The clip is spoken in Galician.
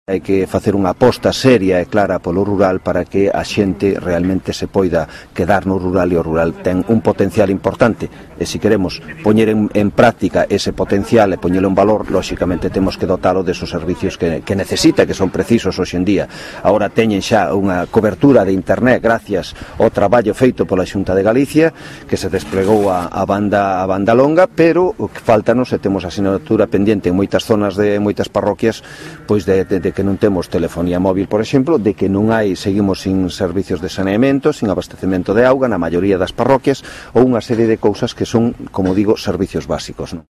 Hai que facer unha aposta seria e clara polo rural para que a xente realmente se poida quedar no rural, e o rural ten un potencial importante, e se queremos poñer en práctica ese potencial e poñelo en valor, lóxicamente temos que dotalo desos servicios que necesita, que son precisos hoxe en día. Agora teñen xa unha cobertura de internet gracias ao traballo feito pola Xunta de Galicia, que se desplegou a banda longa, pero o que faltanos, e temos a sinatura pendiente en moitas zonas de moitas parroquias, pois de que non temos telefonía móvil, por exemplo, de que non seguimos sin servicios de saneamento, sin abastecemento de auga na maioría das parroquias, ou unha serie de cousas que son, como digo, servicios básicos, non?